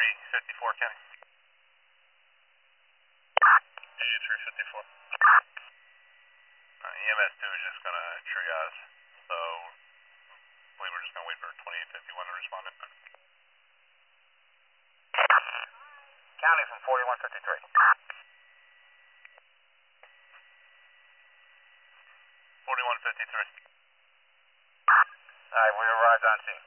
8354, County. 8354. EMS 2 is just going to triage, so I believe we're just going to wait for 2851 to respond. County from 4153. 4153. Alright, we arrived on scene.